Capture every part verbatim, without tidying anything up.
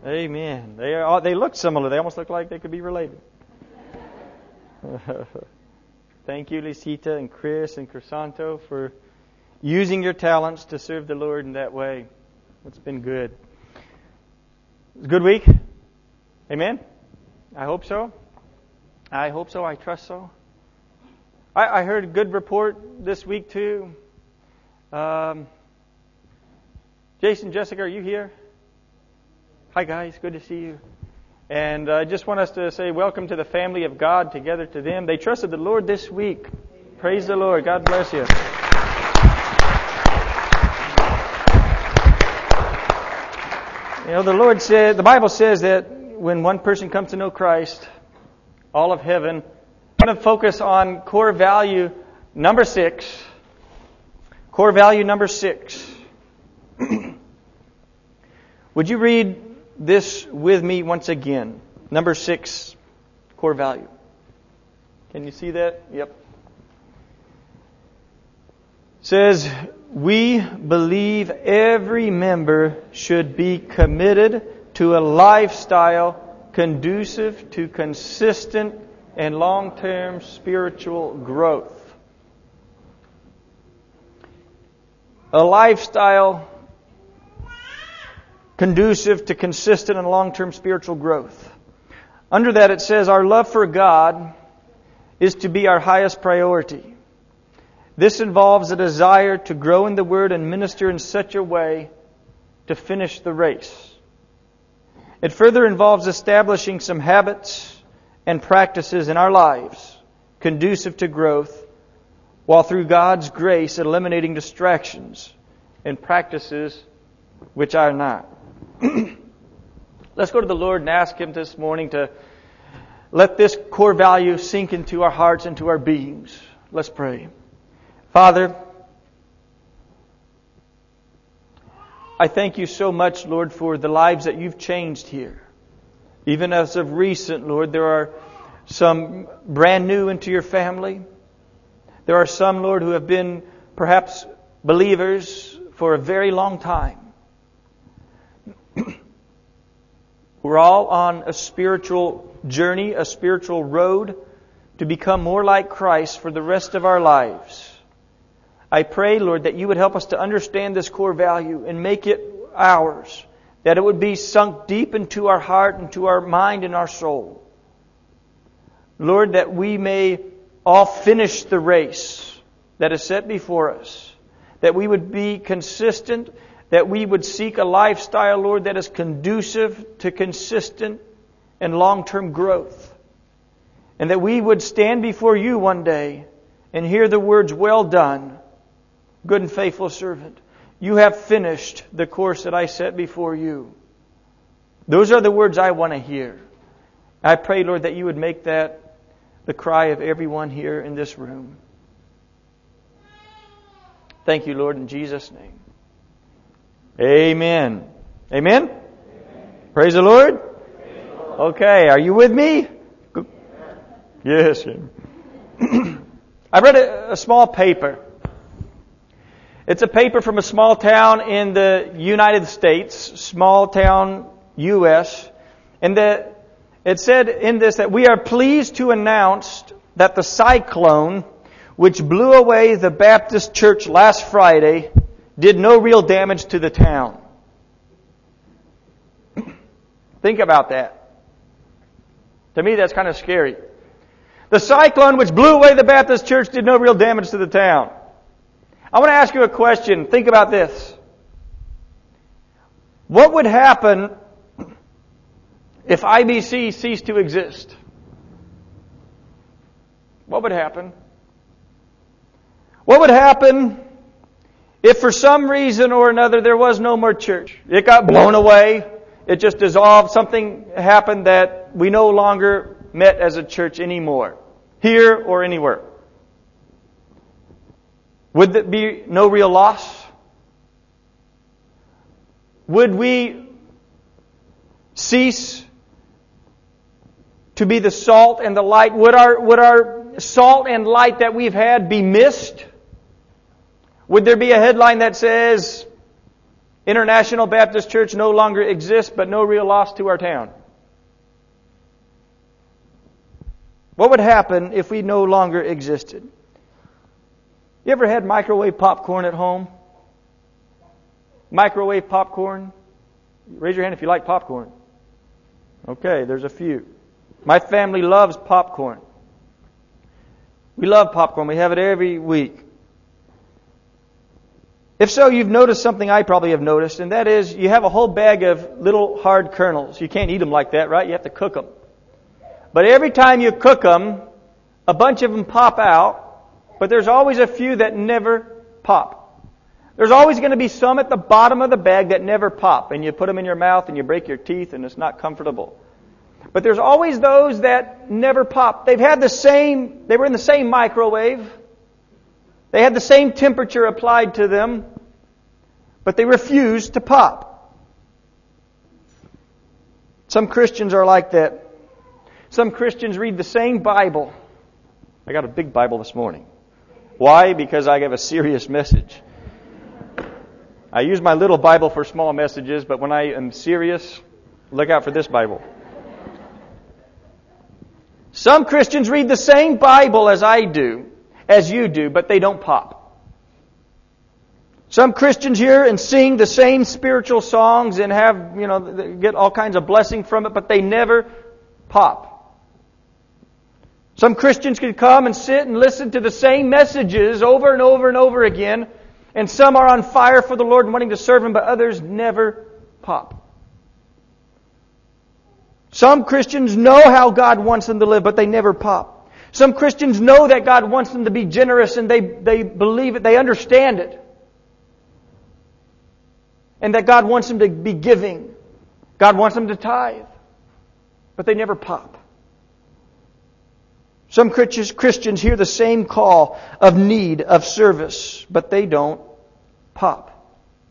Amen. They are, they look similar. They almost look like they could be related. Thank you, Lisita and Chris and Crisanto, for using your talents to serve the Lord in that way. It's been good. It's a good week. Amen? I hope so. I hope so. I trust so. I, I heard a good report this week too. Um, Jason, Jessica, are you here? Hi guys, good to see you. And I uh, just want us to say welcome to the family of God, together to them. They trusted the Lord this week. Praise the Lord. God bless you. You know, the Lord said, the Bible says that when one person comes to know Christ, all of heaven, I'm going to focus on core value number six. Core value number six. Would you read this with me once again? Number six, core value. Can you see that? Yep. It says, we believe every member should be committed to a lifestyle conducive to consistent and long-term spiritual growth. A lifestyle conducive to consistent and long-term spiritual growth. Under that it says our love for God is to be our highest priority. This involves a desire to grow in the Word and minister in such a way to finish the race. It further involves establishing some habits and practices in our lives conducive to growth, while through God's grace eliminating distractions and practices which are not. Let's go to the Lord and ask Him this morning to let this core value sink into our hearts and to our beings. Let's pray. Father, I thank You so much, Lord, for the lives that You've changed here. Even as of recent, Lord, there are some brand new into Your family. There are some, Lord, who have been perhaps believers for a very long time. We're all on a spiritual journey, a spiritual road to become more like Christ for the rest of our lives. I pray, Lord, that You would help us to understand this core value and make it ours, that it would be sunk deep into our heart, into our mind and our soul. Lord, that we may all finish the race that is set before us, that we would be consistent, that we would seek a lifestyle, Lord, that is conducive to consistent and long-term growth. And that we would stand before You one day and hear the words, well done, good and faithful servant. You have finished the course that I set before you. Those are the words I want to hear. I pray, Lord, that You would make that the cry of everyone here in this room. Thank You, Lord, in Jesus' name. Amen. Amen? Amen. Praise the Lord. Praise the Lord. Okay, are you with me? Yes. I read a, a small paper. It's a paper from a small town in the United States, small town U S, and the, it said in this that we are pleased to announce that the cyclone which blew away the Baptist church last Friday did no real damage to the town. Think about that. To me, that's kind of scary. The cyclone which blew away the Baptist church did no real damage to the town. I want to ask you a question. Think about this. What would happen if I B C ceased to exist? What would happen? What would happen if for some reason or another there was no more church? It got blown away. It just dissolved. Something happened that we no longer met as a church anymore, here or anywhere. Would there be no real loss? Would we cease to be the salt and the light? Would our, would our salt and light that we've had be missed? Would there be a headline that says, International Baptist Church no longer exists, but no real loss to our town. What would happen if we no longer existed? You ever had microwave popcorn at home? Microwave popcorn? Raise your hand if you like popcorn. Okay, there's a few. My family loves popcorn. We love popcorn. We have it every week. If so, you've noticed something I probably have noticed, and that is you have a whole bag of little hard kernels. You can't eat them like that, right? You have to cook them. But every time you cook them, a bunch of them pop out, but there's always a few that never pop. There's always going to be some at the bottom of the bag that never pop, and you put them in your mouth and you break your teeth and it's not comfortable. But there's always those that never pop. They've had the same, they were in the same microwave. They had the same temperature applied to them, but they refused to pop. Some Christians are like that. Some Christians read the same Bible. I got a big Bible this morning. Why? Because I have a serious message. I use my little Bible for small messages, but when I am serious, look out for this Bible. Some Christians read the same Bible as I do, as you do, but they don't pop. Some Christians hear and sing the same spiritual songs and have, you know, get all kinds of blessing from it, but they never pop. Some Christians can come and sit and listen to the same messages over and over and over again, and some are on fire for the Lord and wanting to serve Him, but others never pop. Some Christians know how God wants them to live, but they never pop. Some Christians know that God wants them to be generous and they, they believe it, they understand it. And that God wants them to be giving. God wants them to tithe. But they never pop. Some Christians hear the same call of need, of service, but they don't pop.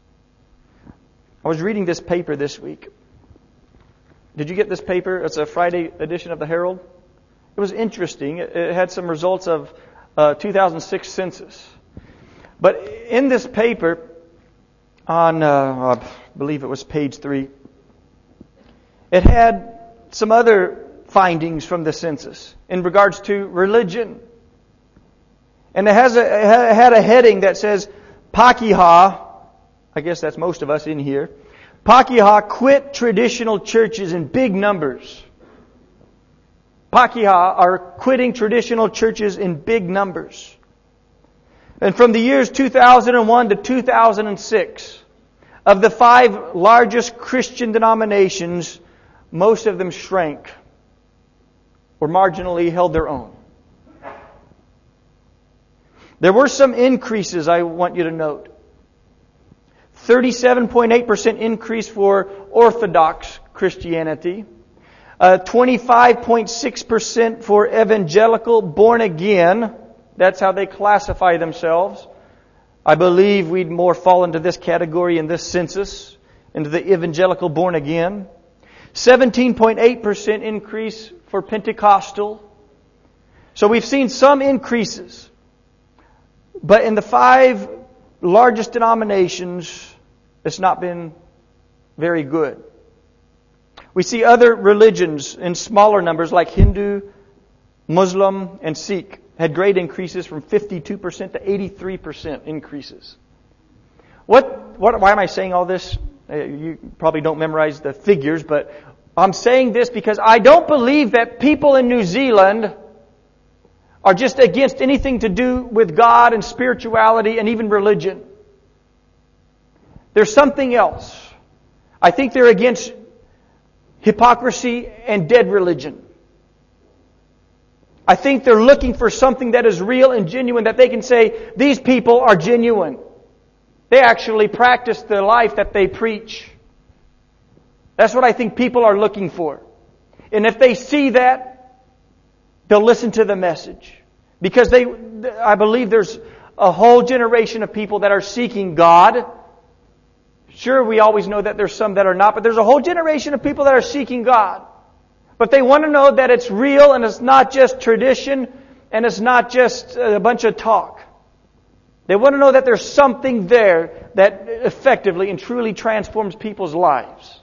I was reading this paper this week. Did you get this paper? It's a Friday edition of the Herald. It was interesting. It had some results of uh, two thousand six census. But in this paper, on uh, I believe it was page three, it had some other findings from the census in regards to religion. And it has a, it had a heading that says, Pakeha, I guess that's most of us in here, Pakeha quit traditional churches in big numbers. Pakeha are quitting traditional churches in big numbers. And from the years two thousand one to two thousand six, of the five largest Christian denominations, most of them shrank or marginally held their own. There were some increases I want you to note. thirty-seven point eight percent increase for Orthodox Christianity. Uh, twenty-five point six percent for evangelical born again. That's how they classify themselves. I believe we'd more fall into this category in this census, into the evangelical born again. seventeen point eight percent increase for Pentecostal. So we've seen some increases. But in the five largest denominations, it's not been very good. We see other religions in smaller numbers like Hindu, Muslim, and Sikh had great increases from fifty-two percent to eighty-three percent increases. What, what, why am I saying all this? Uh, you probably don't memorize the figures, but I'm saying this because I don't believe that people in New Zealand are just against anything to do with God and spirituality and even religion. There's something else. I think they're against hypocrisy and dead religion. I think they're looking for something that is real and genuine, that they can say, these people are genuine. They actually practice the life that they preach. That's what I think people are looking for. And if they see that, they'll listen to the message. Because they, I believe there's a whole generation of people that are seeking God. Sure, we always know that there's some that are not, but there's a whole generation of people that are seeking God. But they want to know that it's real and it's not just tradition and it's not just a bunch of talk. They want to know that there's something there that effectively and truly transforms people's lives.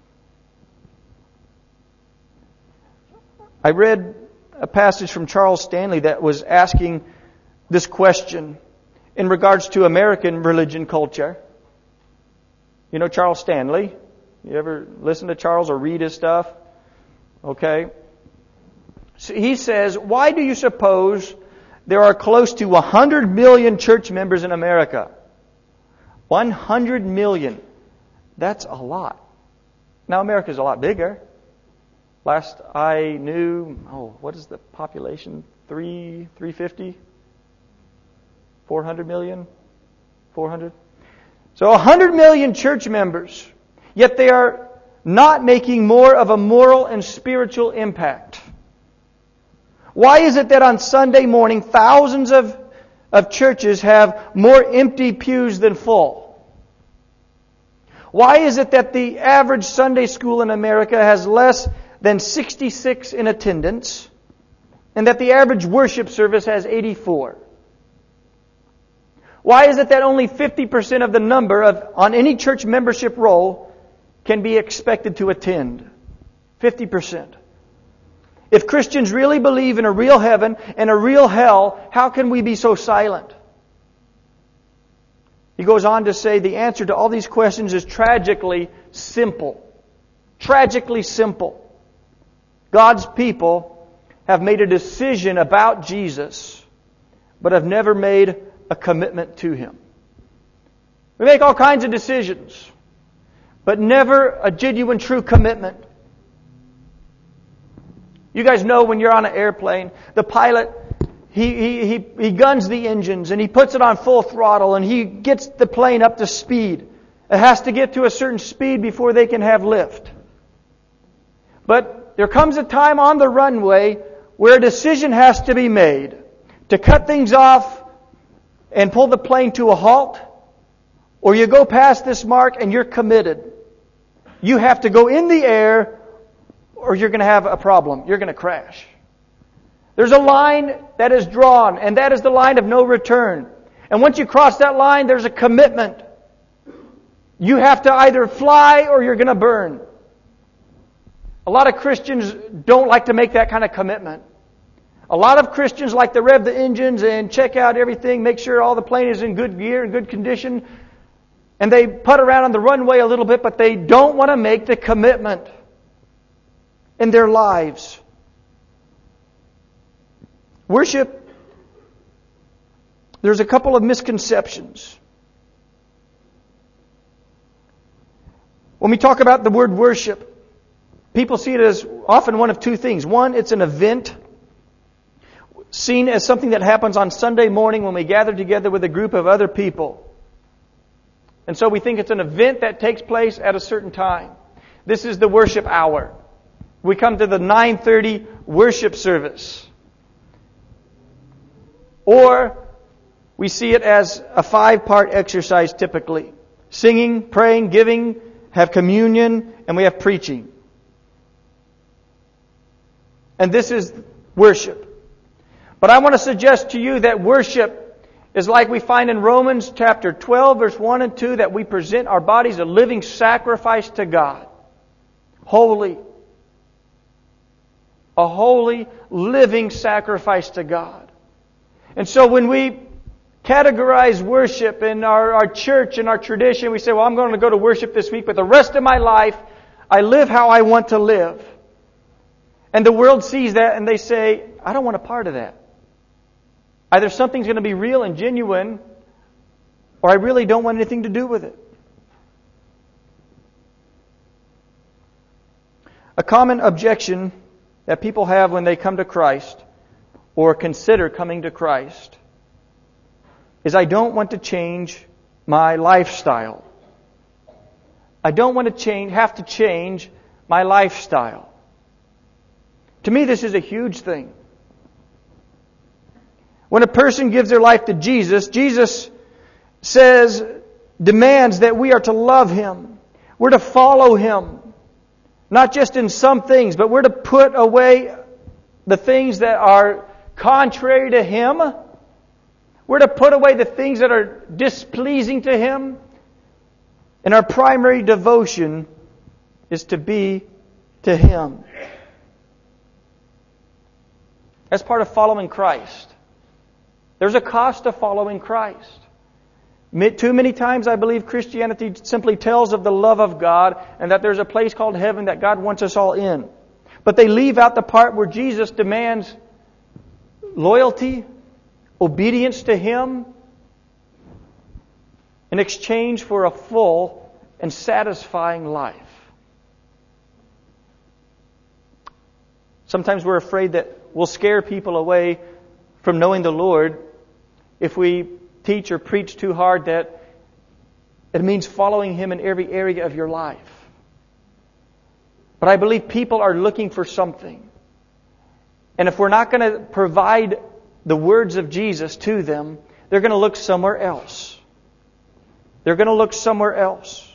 I read a passage from Charles Stanley that was asking this question in regards to American religion culture. You know Charles Stanley? You ever listen to Charles or read his stuff? Okay. So he says, why do you suppose there are close to one hundred million church members in America? one hundred million. That's a lot. Now America's a lot bigger. Last I knew, oh, what is the population? Three, three fifty? Four hundred million? Four hundred? So a hundred million church members, yet they are not making more of a moral and spiritual impact. Why is it that on Sunday morning thousands of, of churches have more empty pews than full? Why is it that the average Sunday school in America has less than sixty-six in attendance, and that the average worship service has eighty-four? Why is it that only fifty percent of the number of on any church membership roll can be expected to attend? fifty percent. If Christians really believe in a real heaven and a real hell, how can we be so silent? He goes on to say the answer to all these questions is tragically simple. Tragically simple. God's people have made a decision about Jesus, but have never made a commitment to Him. We make all kinds of decisions, but never a genuine, true commitment. You guys know when you're on an airplane, the pilot, he, he, he, he guns the engines and he puts it on full throttle and he gets the plane up to speed. It has to get to a certain speed before they can have lift. But there comes a time on the runway where a decision has to be made to cut things off and pull the plane to a halt, or you go past this mark and you're committed. You have to go in the air or you're going to have a problem. You're going to crash. There's a line that is drawn, and that is the line of no return. And once you cross that line, there's a commitment. You have to either fly or you're going to burn. A lot of Christians don't like to make that kind of commitment. A lot of Christians like to rev the engines and check out everything, make sure all the plane is in good gear, in good condition. And they putt around on the runway a little bit, but they don't want to make the commitment in their lives. Worship, there's a couple of misconceptions. When we talk about the word worship, people see it as often one of two things. One, it's an event seen as something that happens on Sunday morning when we gather together with a group of other people. And so we think it's an event that takes place at a certain time. This is the worship hour. We come to the nine thirty worship service. Or we see it as a five-part exercise typically. Singing, praying, giving, have communion, and we have preaching. And this is worship. But I want to suggest to you that worship is like we find in Romans chapter twelve, verse one and two, that we present our bodies a living sacrifice to God. Holy. A holy, living sacrifice to God. And so when we categorize worship in our, our church and our tradition, we say, well, I'm going to go to worship this week, but the rest of my life, I live how I want to live. And the world sees that and they say, I don't want a part of that. Either something's going to be real and genuine, or I really don't want anything to do with it. A common objection that people have when they come to Christ or consider coming to Christ is, I don't want to change my lifestyle. I don't want to change, have to change my lifestyle. To me, this is a huge thing. When a person gives their life to Jesus, Jesus says, demands that we are to love Him. We're to follow Him. Not just in some things, but we're to put away the things that are contrary to Him. We're to put away the things that are displeasing to Him. And our primary devotion is to be to Him. That's part of following Christ. There's a cost to following Christ. Too many times I believe Christianity simply tells of the love of God and that there's a place called heaven that God wants us all in. But they leave out the part where Jesus demands loyalty, obedience to Him, in exchange for a full and satisfying life. Sometimes we're afraid that we'll scare people away from knowing the Lord if we teach or preach too hard that it means following Him in every area of your life. But I believe people are looking for something. And if we're not going to provide the words of Jesus to them, they're going to look somewhere else. They're going to look somewhere else.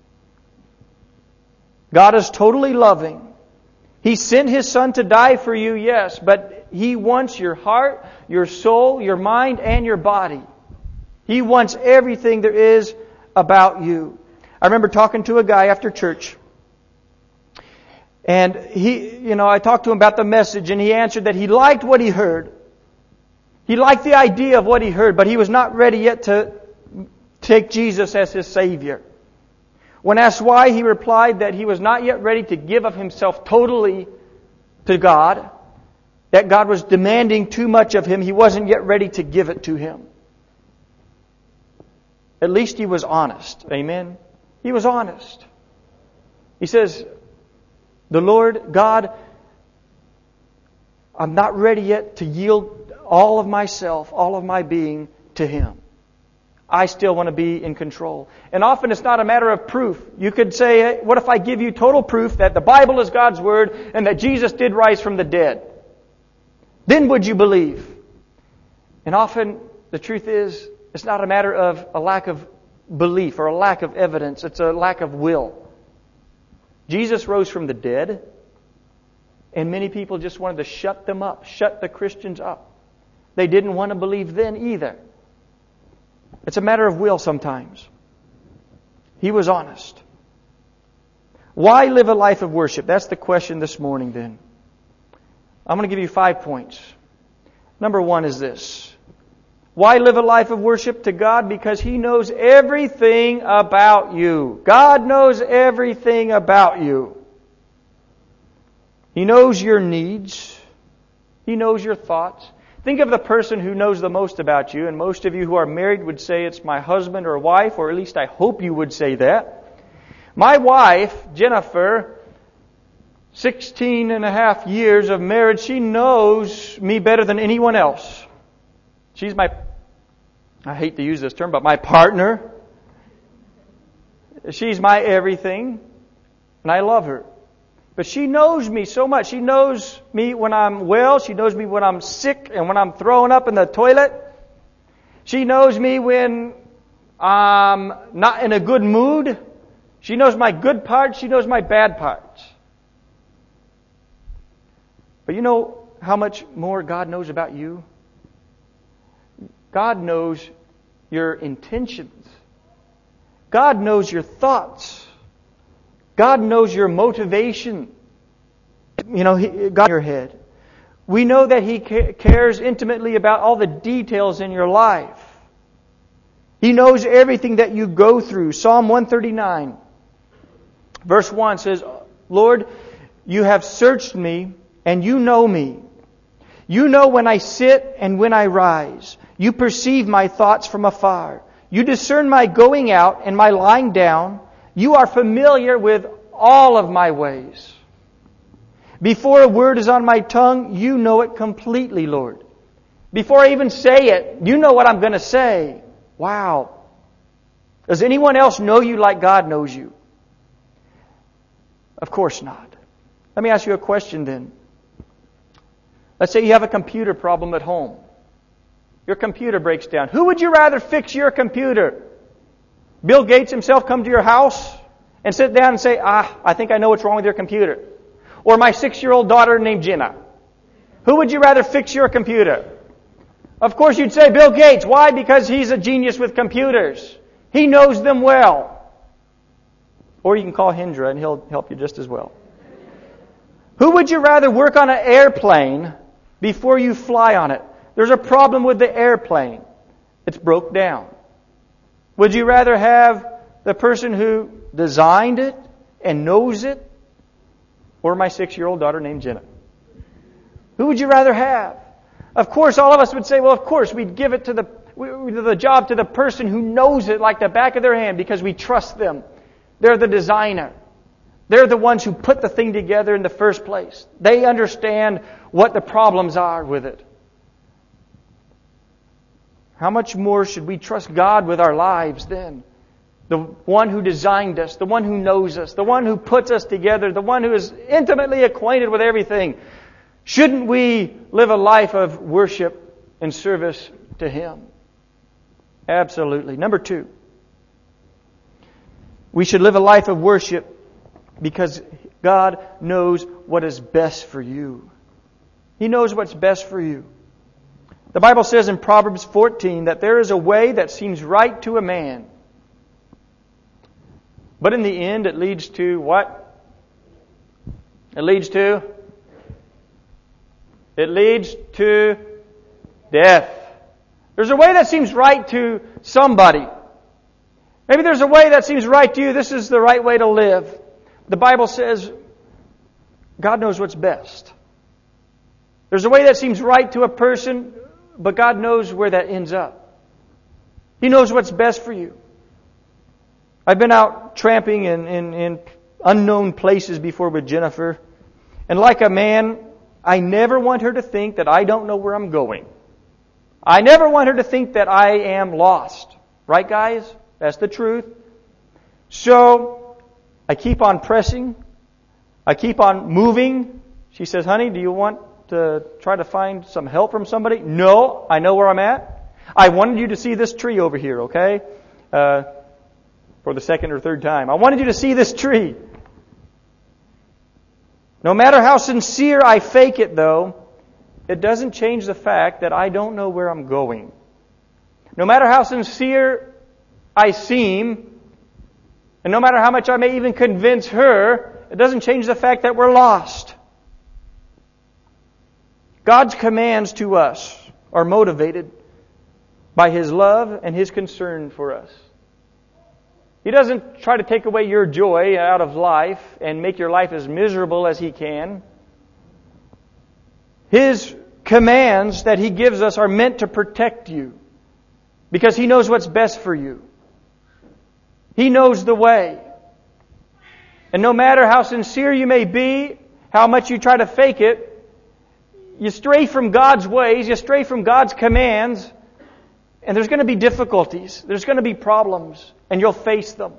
God is totally loving. He sent His Son to die for you, yes, but He wants your heart, your soul, your mind, and your body. He wants everything there is about you. I remember talking to a guy after church. And he, you know, I talked to him about the message and he answered that he liked what he heard. He liked the idea of what he heard, but he was not ready yet to take Jesus as his Savior. When asked why, he replied that he was not yet ready to give of himself totally to God, that God was demanding too much of him. He wasn't yet ready to give it to Him. At least he was honest. Amen? He was honest. He says, the Lord, God, I'm not ready yet to yield all of myself, all of my being to Him. I still want to be in control. And often it's not a matter of proof. You could say, hey, what if I give you total proof that the Bible is God's Word and that Jesus did rise from the dead? Then would you believe? And often the truth is, it's not a matter of a lack of belief or a lack of evidence. It's a lack of will. Jesus rose from the dead, and many people just wanted to shut them up, shut the Christians up. They didn't want to believe then either. It's a matter of will sometimes. He was honest. Why live a life of worship? That's the question this morning then. I'm going to give you five points. Number one is this. Why live a life of worship to God? Because He knows everything about you. God knows everything about you. He knows your needs. He knows your thoughts. Think of the person who knows the most about you, and most of you who are married would say it's my husband or wife, or at least I hope you would say that. My wife, Jennifer, sixteen and a half years of marriage, she knows me better than anyone else. She's my, I hate to use this term, but my partner. She's my everything, and I love her. But she knows me so much. She knows me when I'm well. She knows me when I'm sick and when I'm throwing up in the toilet. She knows me when I'm not in a good mood. She knows my good parts. She knows my bad parts. But you know how much more God knows about you? God knows your intentions. God knows your thoughts. God knows your motivation. You know, he, God in your head. We know that He cares intimately about all the details in your life. He knows everything that you go through. Psalm one thirty-nine, verse one says, Lord, you have searched me and you know me. You know when I sit and when I rise. You perceive my thoughts from afar. You discern my going out and my lying down. You are familiar with all of my ways. Before a word is on my tongue, you know it completely, Lord. Before I even say it, you know what I'm going to say. Wow. Does anyone else know you like God knows you? Of course not. Let me ask you a question then. Let's say you have a computer problem at home. Your computer breaks down. Who would you rather fix your computer? Bill Gates himself come to your house and sit down and say, ah, I think I know what's wrong with your computer. Or my six-year-old daughter named Jenna. Who would you rather fix your computer? Of course you'd say Bill Gates. Why? Because he's a genius with computers. He knows them well. Or you can call Hendra and he'll help you just as well. Who would you rather work on an airplane before you fly on it? There's a problem with the airplane. It's broke down. Would you rather have the person who designed it and knows it, or my six-year-old daughter named Jenna? Who would you rather have? Of course, all of us would say, well, of course, we'd give it to the, the job to the person who knows it like the back of their hand because we trust them. They're the designer. They're the ones who put the thing together in the first place. They understand what the problems are with it. How much more should we trust God with our lives then? The one who designed us, the one who knows us, the one who puts us together, the one who is intimately acquainted with everything. Shouldn't we live a life of worship and service to Him? Absolutely. Number two, we should live a life of worship because God knows what is best for you. He knows what's best for you. The Bible says in Proverbs fourteen that there is a way that seems right to a man, but in the end it leads to what? It leads to? It leads to death. There's a way that seems right to somebody. Maybe there's a way that seems right to you. This is the right way to live. The Bible says God knows what's best. There's a way that seems right to a person, but God knows where that ends up. He knows what's best for you. I've been out tramping in, in, in unknown places before with Jennifer. And like a man, I never want her to think that I don't know where I'm going. I never want her to think that I am lost. Right, guys? That's the truth. So, I keep on pressing. I keep on moving. She says, honey, do you want to try to find some help from somebody? No, I know where I'm at. I wanted you to see this tree over here, okay? Uh, for the second or third time. I wanted you to see this tree. No matter how sincere I fake it, though, it doesn't change the fact that I don't know where I'm going. No matter how sincere I seem, and no matter how much I may even convince her, it doesn't change the fact that we're lost. God's commands to us are motivated by His love and His concern for us. He doesn't try to take away your joy out of life and make your life as miserable as He can. His commands that He gives us are meant to protect you because He knows what's best for you. He knows the way. And no matter how sincere you may be, how much you try to fake it, you stray from God's ways, you stray from God's commands, and there's going to be difficulties. There's going to be problems, and you'll face them.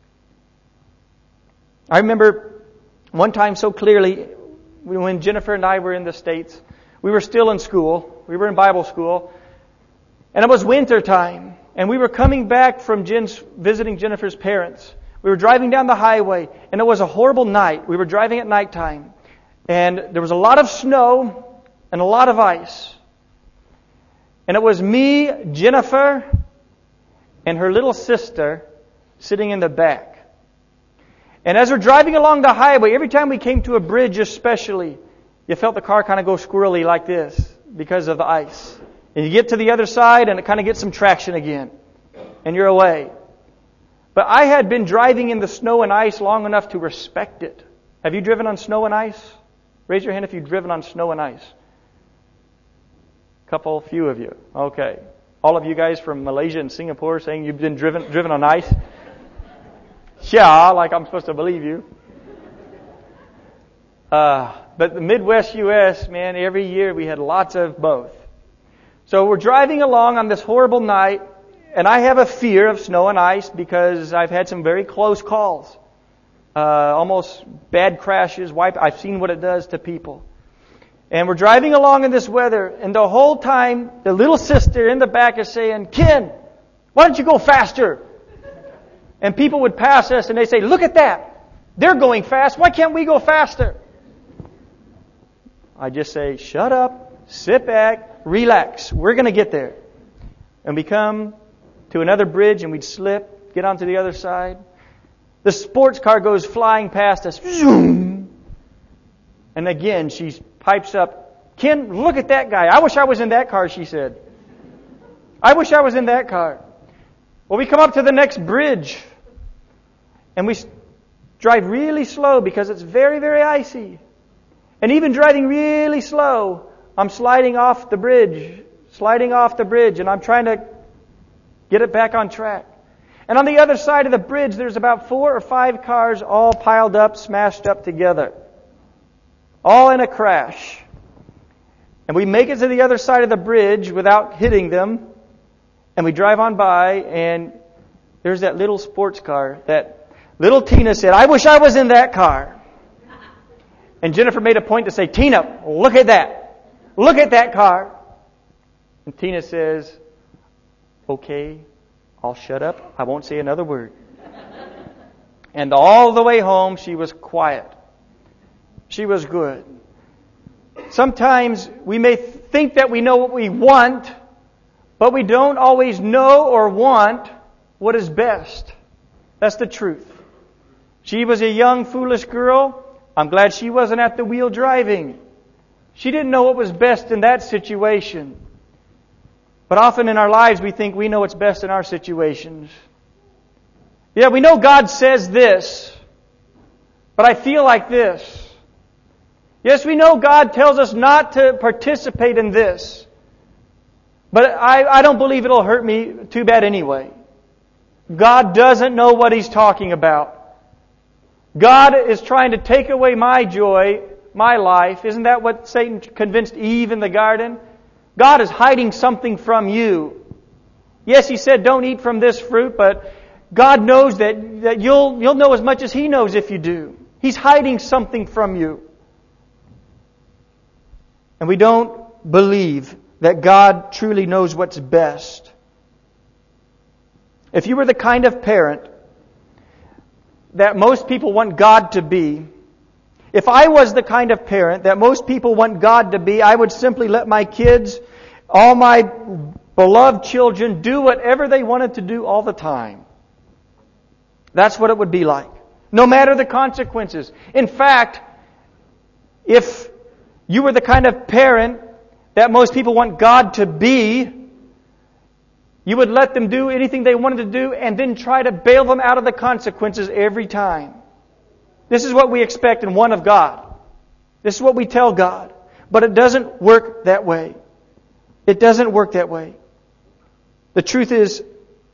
I remember one time so clearly when Jennifer and I were in the States. We were still in school. We were in Bible school. And it was winter time. And we were coming back from Jen's, visiting Jennifer's parents. We were driving down the highway, and it was a horrible night. We were driving at nighttime. And there was a lot of snow and a lot of ice. And it was me, Jennifer, and her little sister sitting in the back. And as we're driving along the highway, every time we came to a bridge especially, you felt the car kind of go squirrely like this because of the ice. And you get to the other side and it kind of gets some traction again. And you're away. But I had been driving in the snow and ice long enough to respect it. Have you driven on snow and ice? Raise your hand if you've driven on snow and ice. Couple, few of you. Okay. All of you guys from Malaysia and Singapore saying you've been driven driven on ice? Yeah, like I'm supposed to believe you. Uh, but the Midwest U S, man, every year we had lots of both. So we're driving along on this horrible night, and I have a fear of snow and ice because I've had some very close calls. Uh, almost bad crashes, wipe. I've seen what it does to people. And we're driving along in this weather, and the whole time, the little sister in the back is saying, Ken, why don't you go faster? And people would pass us, and they say, look at that. They're going fast. Why can't we go faster? I just say, shut up, sit back, relax. We're going to get there. And we come to another bridge and we'd slip, get onto the other side. The sports car goes flying past us. Zoom. And again, she pipes up, Ken, look at that guy. I wish I was in that car, she said. I wish I was in that car. Well, we come up to the next bridge. And we drive really slow because it's very, very icy. And even driving really slow, I'm sliding off the bridge, sliding off the bridge, and I'm trying to get it back on track. And on the other side of the bridge, there's about four or five cars all piled up, smashed up together. All in a crash. And we make it to the other side of the bridge without hitting them. And we drive on by, and there's that little sports car that little Tina said, I wish I was in that car. And Jennifer made a point to say, Tina, look at that. Look at that car. And Tina says, okay, I'll shut up. I won't say another word. And all the way home, she was quiet. She was good. Sometimes we may think that we know what we want, but we don't always know or want what is best. That's the truth. She was a young, foolish girl. I'm glad she wasn't at the wheel driving. She didn't know what was best in that situation. But often in our lives we think we know what's best in our situations. Yeah, we know God says this, but I feel like this. Yes, we know God tells us not to participate in this, but I, I don't believe it'll hurt me too bad anyway. God doesn't know what He's talking about. God is trying to take away my joy, my life. Isn't that what Satan convinced Eve in the garden? God is hiding something from you. Yes, He said don't eat from this fruit, but God knows that, that you'll, you'll know as much as He knows if you do. He's hiding something from you. And we don't believe that God truly knows what's best. If you were the kind of parent that most people want God to be, if I was the kind of parent that most people want God to be, I would simply let my kids, all my beloved children, do whatever they wanted to do all the time. That's what it would be like. No matter the consequences. In fact, if you were the kind of parent that most people want God to be, you would let them do anything they wanted to do and then try to bail them out of the consequences every time. This is what we expect and want of God. This is what we tell God. But it doesn't work that way. It doesn't work that way. The truth is,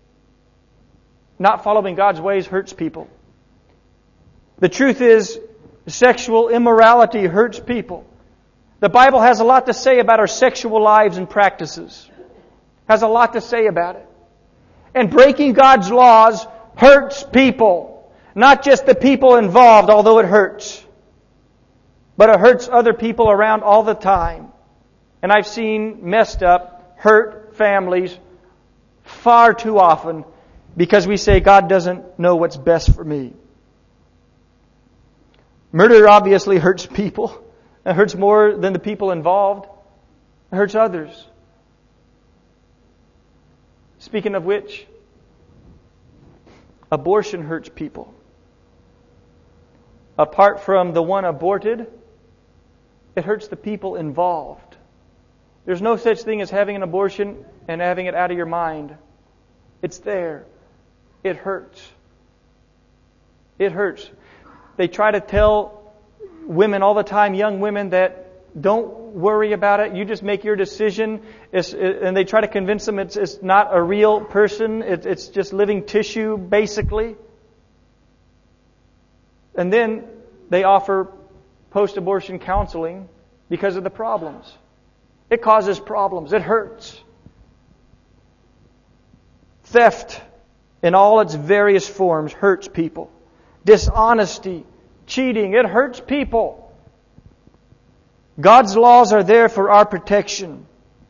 not following God's ways hurts people. The truth is, sexual immorality hurts people. The Bible has a lot to say about our sexual lives and practices. Has a lot to say about it. And breaking God's laws hurts people. Not just the people involved, although it hurts. But it hurts other people around all the time. And I've seen messed up, hurt families far too often because we say God doesn't know what's best for me. Murder obviously hurts people. It hurts more than the people involved. It hurts others. Speaking of which, abortion hurts people. Apart from the one aborted, it hurts the people involved. There's no such thing as having an abortion and having it out of your mind. It's there. It hurts. It hurts. They try to tell women all the time, young women, that don't worry about it. You just make your decision. It's, it, and they try to convince them it's, it's not a real person. It, it's just living tissue, basically. And then they offer post-abortion counseling because of the problems. It causes problems. It hurts. Theft in all its various forms hurts people. Dishonesty, cheating, it hurts people. God's laws are there for our protection.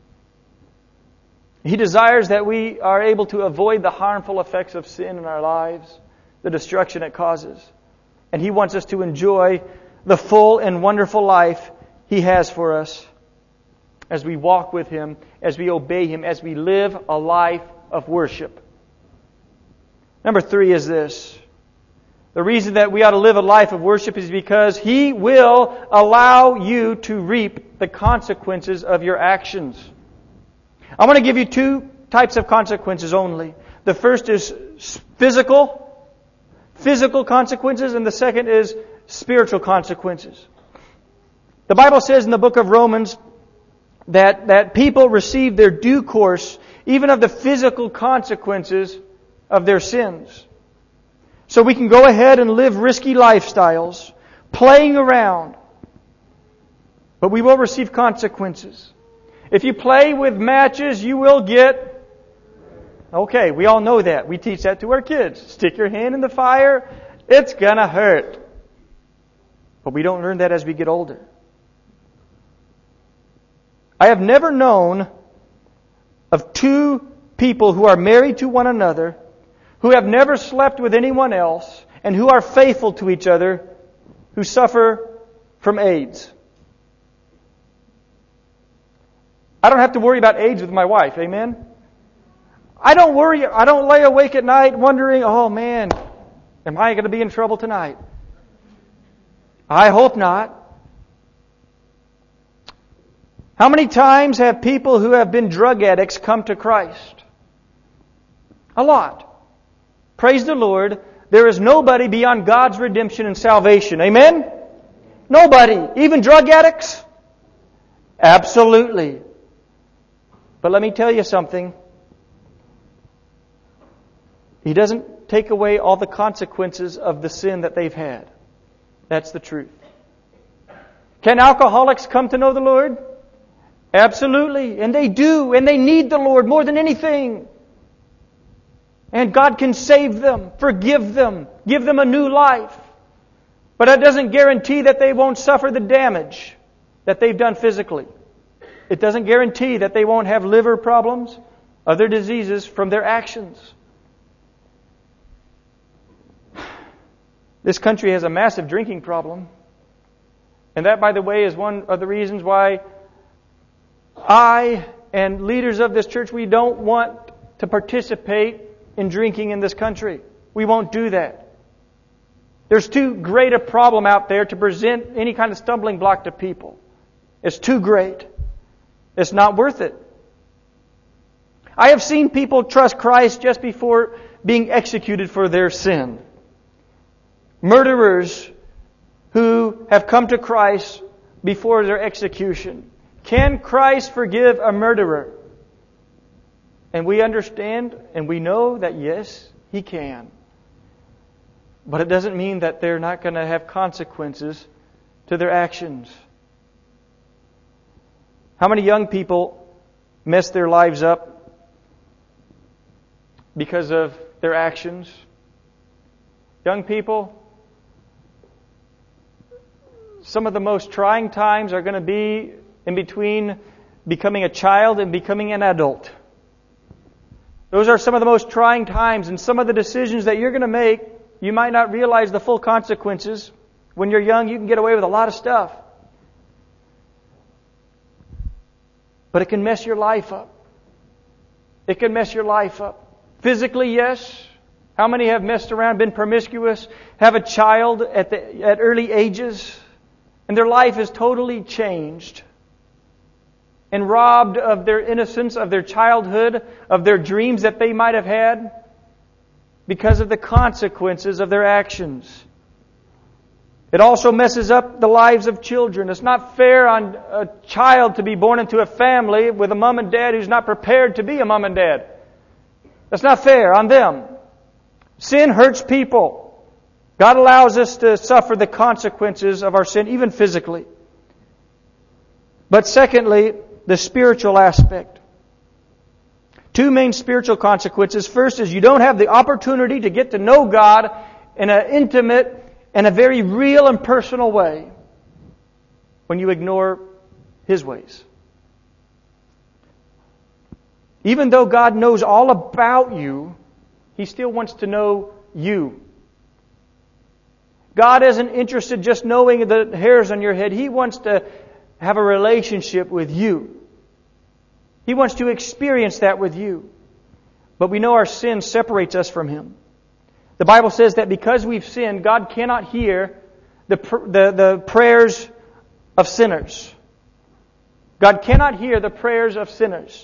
He desires that we are able to avoid the harmful effects of sin in our lives, the destruction it causes. And He wants us to enjoy the full and wonderful life He has for us. as we walk with Him, as we obey Him, as we live a life of worship. Number three is this. The reason that we ought to live a life of worship is because He will allow you to reap the consequences of your actions. I want to give you two types of consequences only. The first is physical, physical consequences, and the second is spiritual consequences. The Bible says in the book of Romans that, that people receive their due course even of the physical consequences of their sins. So we can go ahead and live risky lifestyles, playing around, but we will receive consequences. If you play with matches, you will get... Okay, we all know that. We teach that to our kids. Stick your hand in the fire, it's gonna hurt. But we don't learn that as we get older. I have never known of two people who are married to one another, who have never slept with anyone else, and who are faithful to each other, who suffer from AIDS. I don't have to worry about AIDS with my wife, amen? I don't worry, I don't lay awake at night wondering, oh man, am I going to be in trouble tonight? I hope not. How many times have people who have been drug addicts come to Christ? A lot. Praise the Lord. There is nobody beyond God's redemption and salvation. Amen? Nobody. Even drug addicts? Absolutely. But let me tell you something. He doesn't take away all the consequences of the sin that they've had. That's the truth. Can alcoholics come to know the Lord? Absolutely. And they do. And they need the Lord more than anything. And God can save them, forgive them, give them a new life. But that doesn't guarantee that they won't suffer the damage that they've done physically. It doesn't guarantee that they won't have liver problems, other diseases from their actions. This country has a massive drinking problem. And that, by the way, is one of the reasons why I and leaders of this church, we don't want to participate in drinking in this country. We won't do that. There's too great a problem out there to present any kind of stumbling block to people. It's too great. It's not worth it. I have seen people trust Christ just before being executed for their sin. Murderers who have come to Christ before their execution. Can Christ forgive a murderer? And we understand and we know that yes, He can. But it doesn't mean that they're not going to have consequences to their actions. How many young people mess their lives up because of their actions? Young people, some of the most trying times are going to be in between becoming a child and becoming an adult. Those are some of the most trying times, and some of the decisions that you're going to make, you might not realize the full consequences. When you're young, you can get away with a lot of stuff. But it can mess your life up. It can mess your life up. Physically, yes. How many have messed around, been promiscuous, have a child at the at early ages, and their life is totally changed and robbed of their innocence, of their childhood, of their dreams that they might have had because of the consequences of their actions. It also messes up the lives of children. It's not fair on a child to be born into a family with a mom and dad who's not prepared to be a mom and dad. That's not fair on them. Sin hurts people. God allows us to suffer the consequences of our sin, even physically. But secondly, the spiritual aspect. Two main spiritual consequences. First is you don't have the opportunity to get to know God in an intimate and a very real and personal way when you ignore His ways. Even though God knows all about you, He still wants to know you. God isn't interested just knowing the hairs on your head. He wants to have a relationship with you. He wants to experience that with you. But we know our sin separates us from Him. The Bible says that because we've sinned, God cannot hear the, the, the prayers of sinners. God cannot hear the prayers of sinners.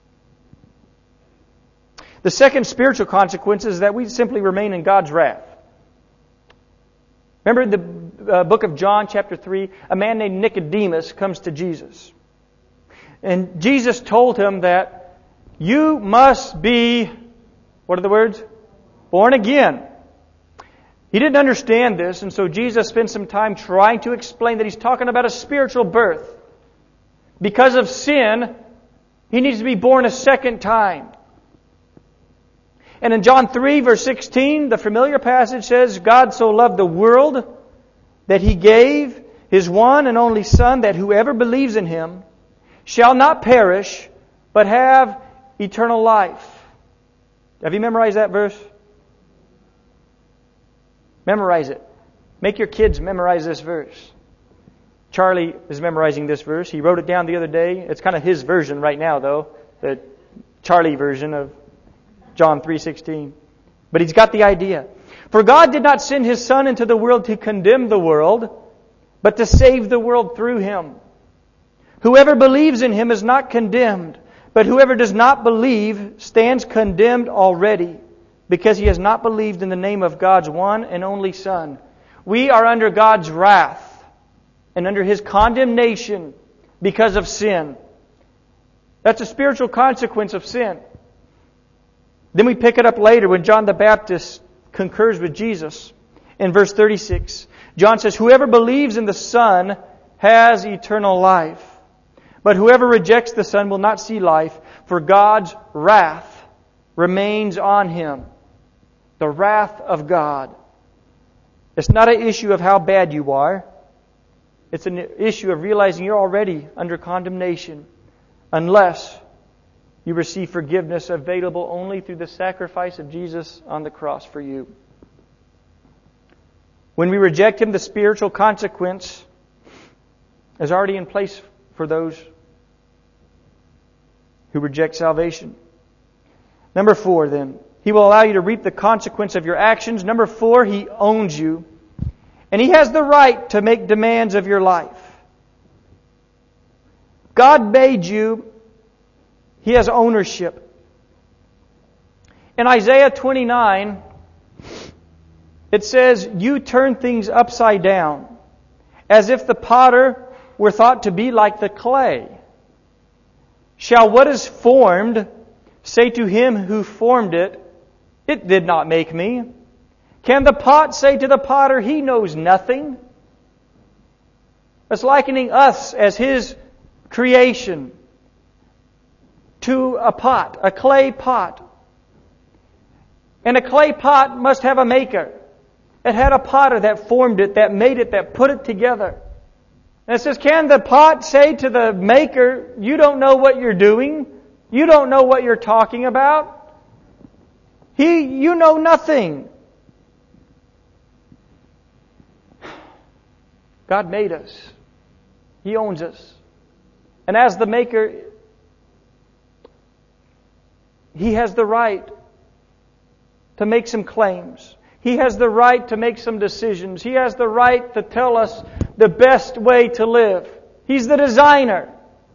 The second spiritual consequence is that we simply remain in God's wrath. Remember in the uh, book of John, chapter three, a man named Nicodemus comes to Jesus. And Jesus told him that you must be, what are the words? Born again. He didn't understand this, and so Jesus spent some time trying to explain that He's talking about a spiritual birth. Because of sin, he needs to be born a second time. And in John three, verse sixteen, the familiar passage says, God so loved the world that He gave His one and only Son, that whoever believes in Him shall not perish, but have eternal life. Have you memorized that verse? Memorize it. Make your kids memorize this verse. Charlie is memorizing this verse. He wrote it down the other day. It's kind of his version right now, though. The Charlie version of John three sixteen. But he's got the idea. For God did not send His Son into the world to condemn the world, but to save the world through Him. Whoever believes in Him is not condemned, but whoever does not believe stands condemned already, because he has not believed in the name of God's one and only Son. We are under God's wrath and under His condemnation because of sin. That's a spiritual consequence of sin. Then we pick it up later when John the Baptist concurs with Jesus. In verse thirty-six, John says, whoever believes in the Son has eternal life. But whoever rejects the Son will not see life, for God's wrath remains on him. The wrath of God. It's not an issue of how bad you are. It's an issue of realizing you're already under condemnation unless you receive forgiveness available only through the sacrifice of Jesus on the cross for you. When we reject Him, the spiritual consequence is already in place for those who reject salvation. Number four, then. He will allow you to reap the consequence of your actions. Number four, He owns you. And He has the right to make demands of your life. God made you. He has ownership. In Isaiah twenty-nine, it says, you turn things upside down, as if the potter were thought to be like the clay. Shall what is formed say to Him who formed it, it did not make me? Can the pot say to the potter, He knows nothing? It's likening us as His creation to a pot, a clay pot. And a clay pot must have a maker. It had a potter that formed it, that made it, that put it together. And it says, can the pot say to the maker, you don't know what you're doing? You don't know what you're talking about? He, you know nothing. God made us. He owns us. And as the maker, He has the right to make some claims. He has the right to make some decisions. He has the right to tell us the best way to live. He's the designer.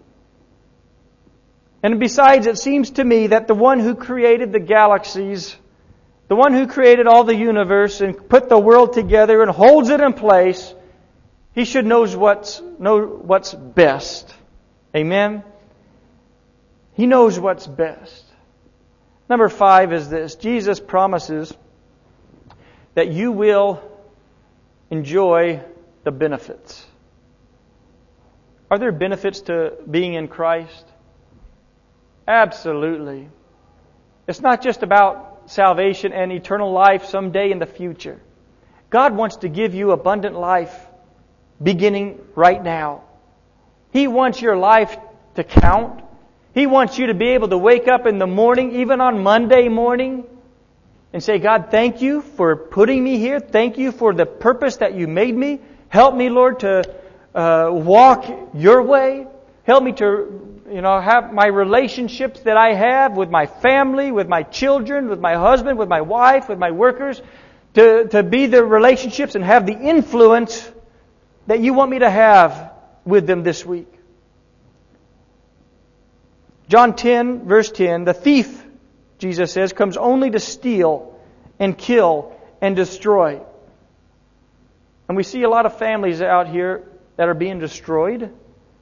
And besides, it seems to me that the one who created the galaxies, the one who created all the universe and put the world together and holds it in place, He should knows what's, know what's best. Amen? He knows what's best. Number five is this. Jesus promises that you will enjoy the benefits. Are there benefits to being in Christ? Absolutely. It's not just about salvation and eternal life someday in the future. God wants to give you abundant life beginning right now. He wants your life to count. He wants you to be able to wake up in the morning, even on Monday morning, and say, God, thank you for putting me here. Thank you for the purpose that you made me. Help me, Lord, to uh, walk your way. Help me to you know, have my relationships that I have with my family, with my children, with my husband, with my wife, with my workers, to, to be the relationships and have the influence that you want me to have with them this week. John ten, verse ten, the thief, Jesus says, comes only to steal and kill and destroy. And we see a lot of families out here that are being destroyed.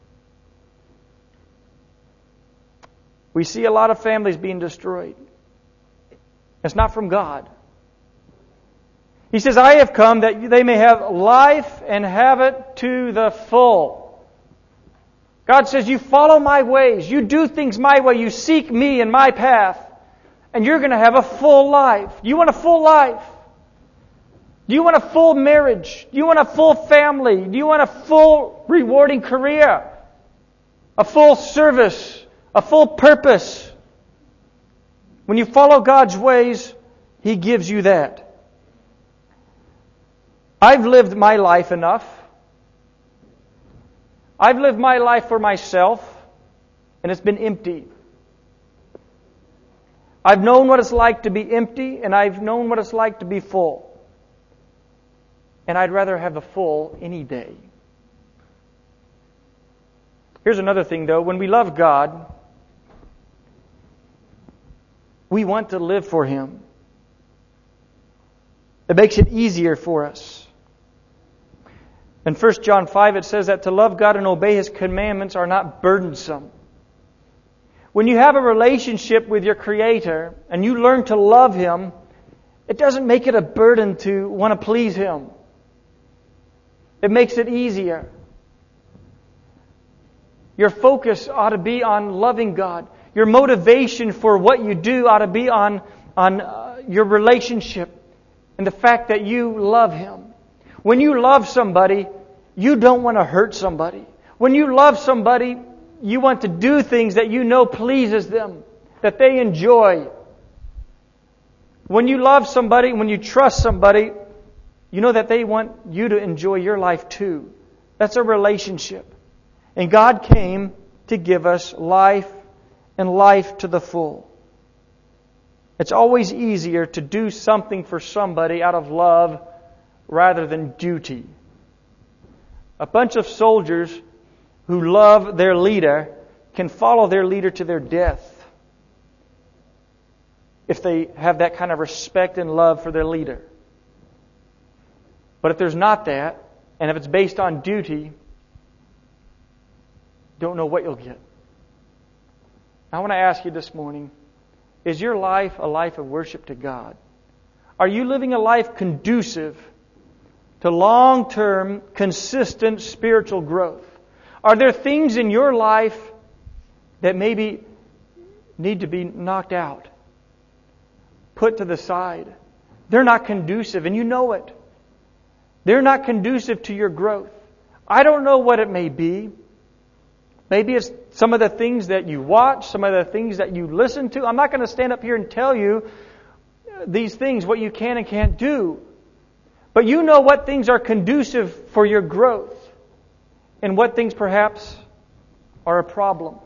We see a lot of families being destroyed. It's not from God. He says, I have come that they may have life and have it to the full. God says, you follow my ways. You do things my way. You seek me and my path. And you're going to have a full life. Do you want a full life? Do you want a full marriage? Do you want a full family? Do you want a full rewarding career? A full service? A full purpose? When you follow God's ways, He gives you that. I've lived my life enough. I've lived my life for myself, and it's been empty. I've known what it's like to be empty, and I've known what it's like to be full. And I'd rather have the full any day. Here's another thing, though. When we love God, we want to live for Him. It makes it easier for us. In First John five, it says that to love God and obey His commandments are not burdensome. When you have a relationship with your Creator and you learn to love Him, it doesn't make it a burden to want to please Him. It makes it easier. Your focus ought to be on loving God. Your motivation for what you do ought to be on, on uh, your relationship and the fact that you love Him. When you love somebody, you don't want to hurt somebody. When you love somebody, you want to do things that you know pleases them, that they enjoy. When you love somebody, when you trust somebody, you know that they want you to enjoy your life too. That's a relationship. And God came to give us life and life to the full. It's always easier to do something for somebody out of love rather than duty. A bunch of soldiers who love their leader can follow their leader to their death if they have that kind of respect and love for their leader. But if there's not that, and if it's based on duty, don't know what you'll get. I want to ask you this morning, is your life a life of worship to God? Are you living a life conducive to long-term, consistent spiritual growth? Are there things in your life that maybe need to be knocked out, put to the side? They're not conducive, and you know it. They're not conducive to your growth. I don't know what it may be. Maybe it's some of the things that you watch, some of the things that you listen to. I'm not going to stand up here and tell you these things, what you can and can't do. But you know what things are conducive for your growth and what things perhaps are a problem.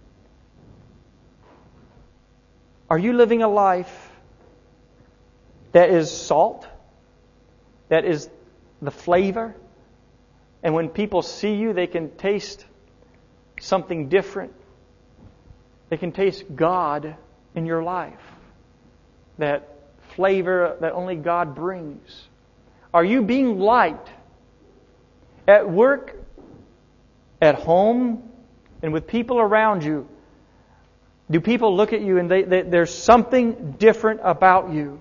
Are you living a life that is salt? That is the flavor? And when people see you, they can taste something different. They can taste God in your life. That flavor that only God brings. Are you being light at work, at home, and with people around you? Do people look at you and they, they, there's something different about you?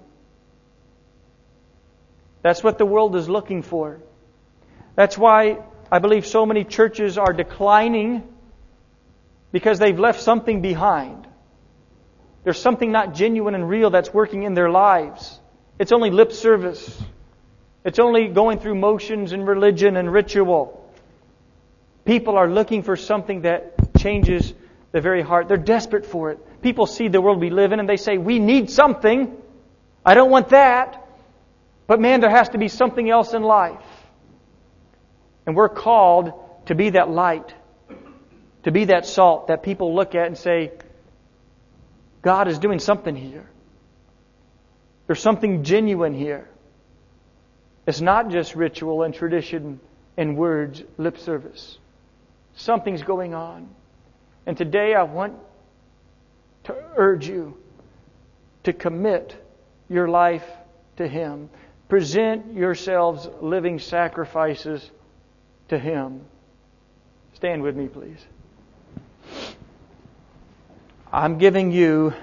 That's what the world is looking for. That's why I believe so many churches are declining, because they've left something behind. There's something not genuine and real that's working in their lives. It's only lip service. It's only going through motions and religion and ritual. People are looking for something that changes the very heart. They're desperate for it. People see the world we live in and they say, we need something. I don't want that. But man, there has to be something else in life. And we're called to be that light. To be that salt that people look at and say, God is doing something here. There's something genuine here. It's not just ritual and tradition and words, lip service. Something's going on. And today I want to urge you to commit your life to Him. Present yourselves living sacrifices to Him. Stand with me, please. I'm giving you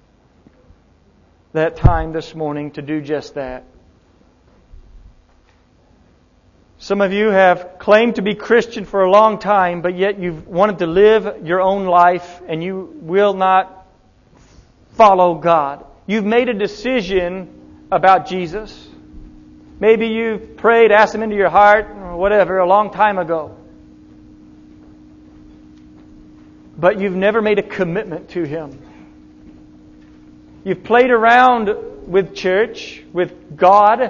that time this morning to do just that. Some of you have claimed to be Christian for a long time, but yet you've wanted to live your own life and you will not follow God. You've made a decision about Jesus. Maybe you've prayed, asked Him into your heart, or whatever, a long time ago. But you've never made a commitment to Him. You've played around with church, with God,